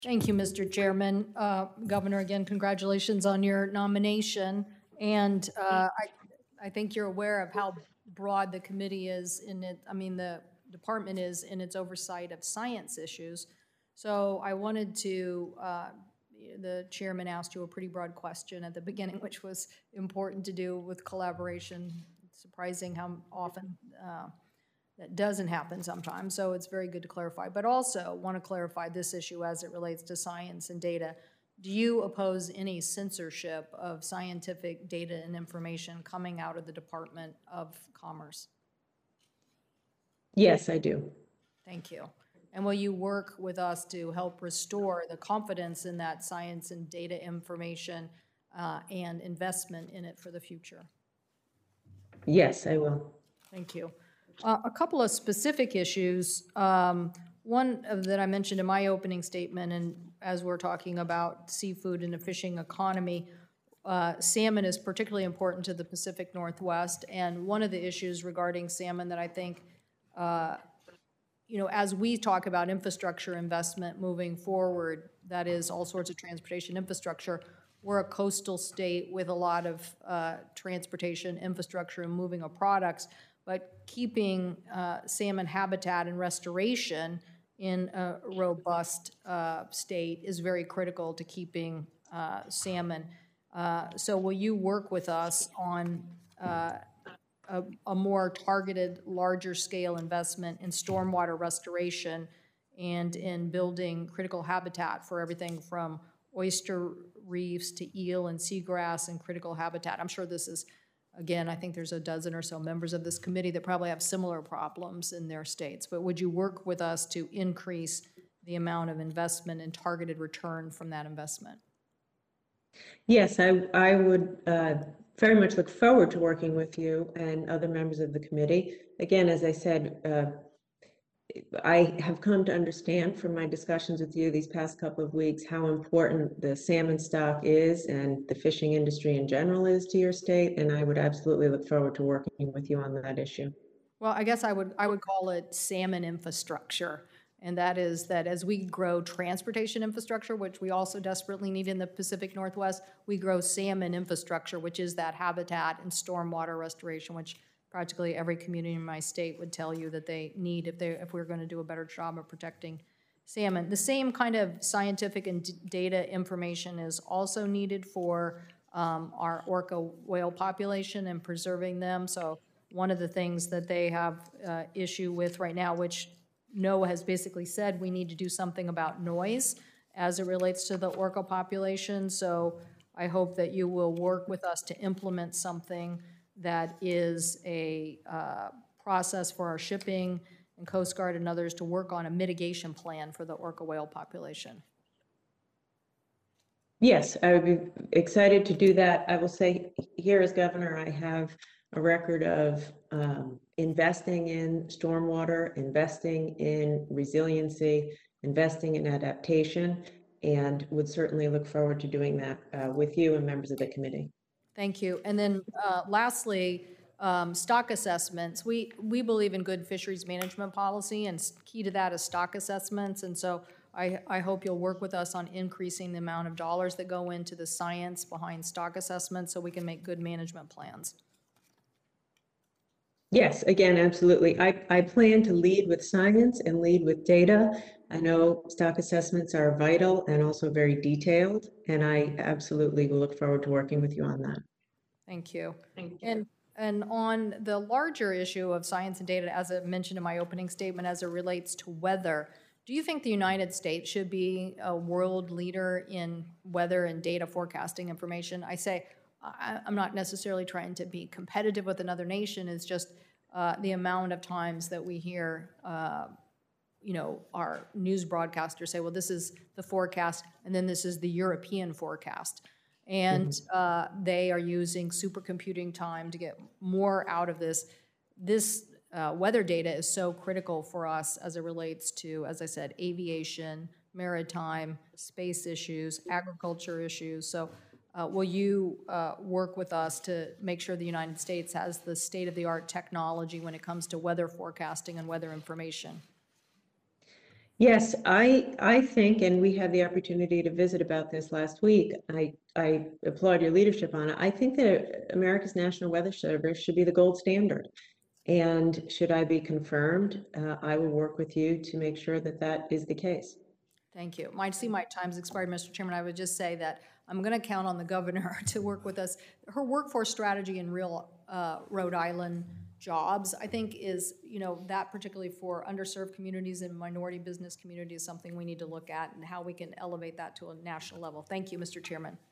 Thank you, Mr. Chairman. Governor, again, congratulations on your nomination. And I think you're aware of how broad the committee is in it, the department is in its oversight of science issues. So I wanted to, the chairman asked you a pretty broad question at the beginning, which was important to do with collaboration. It's surprising how often that doesn't happen sometimes, so it's very good to clarify. But also want to clarify this issue as it relates to science and data. Do you oppose any censorship of scientific data and information coming out of the Department of Commerce? Yes, I do. Thank you. And will you work with us to help restore the confidence in that science and data information and investment in it for the future? Yes, I will. Thank you. A couple of specific issues. One that I mentioned in my opening statement, and as we're talking about seafood and the fishing economy, salmon is particularly important to the Pacific Northwest. And one of the issues regarding salmon that I think, as we talk about infrastructure investment moving forward, that is all sorts of transportation infrastructure, we're a coastal state with a lot of transportation infrastructure and moving of products. But keeping salmon habitat and restoration in a robust state is very critical to keeping salmon. So will you work with us on a more targeted, larger scale investment in stormwater restoration and in building critical habitat for everything from oyster reefs to eel and seagrass and critical habitat? I'm sure this is, again, I think there's a dozen or so members of this committee that probably have similar problems in their states. But would you work with us to increase the amount of investment and targeted return from that investment? Yes, I would very much look forward to working with you and other members of the committee. Again, as I said, I have come to understand from my discussions with you these past couple of weeks how important the salmon stock is and the fishing industry in general is to your state, and I would absolutely look forward to working with you on that issue. Well, I guess I would call it salmon infrastructure, and that is that as we grow transportation infrastructure, which we also desperately need in the Pacific Northwest, we grow salmon infrastructure, which is that habitat and stormwater restoration, which practically every community in my state would tell you that they need if we're going to do a better job of protecting salmon. The same kind of scientific and data information is also needed for our orca whale population and preserving them. So one of the things that they have issue with right now, which NOAA has basically said we need to do something about noise as it relates to the orca population. So I hope that you will work with us to implement something that is a process for our shipping and Coast Guard and others to work on a mitigation plan for the orca whale population. Yes, I would be excited to do that. I will say here as governor, I have a record of investing in stormwater, investing in resiliency, investing in adaptation, and would certainly look forward to doing that with you and members of the committee. Thank you. And then lastly, stock assessments. We believe in good fisheries management policy, and key to that is stock assessments. And so I hope you'll work with us on increasing the amount of dollars that go into the science behind stock assessments so we can make good management plans. Yes, again, absolutely. I plan to lead with science and lead with data. I know stock assessments are vital and also very detailed, and I absolutely will look forward to working with you on that. Thank you. Thank you. And on the larger issue of science and data, as I mentioned in my opening statement, as it relates to weather, do you think the United States should be a world leader in weather and data forecasting information? I say I'm not necessarily trying to be competitive with another nation. It's just the amount of times that we hear, our news broadcasters say, well, this is the forecast, and then this is the European forecast. And they are using supercomputing time to get more out of this. This weather data is so critical for us as it relates to, as I said, aviation, maritime, space issues, agriculture issues. So will you work with us to make sure the United States has the state-of-the-art technology when it comes to weather forecasting and weather information? Yes, I think, and we had the opportunity to visit about this last week. I applaud your leadership on it. I think that America's National Weather Service should be the gold standard. And should I be confirmed, I will work with you to make sure that that is the case. Thank you. I see my time's expired, Mr. Chairman. I would just say that I'm going to count on the governor to work with us. Her workforce strategy in real Rhode Island jobs, I think is, that particularly for underserved communities and minority business communities, something we need to look at and how we can elevate that to a national level. Thank you, Mr. Chairman.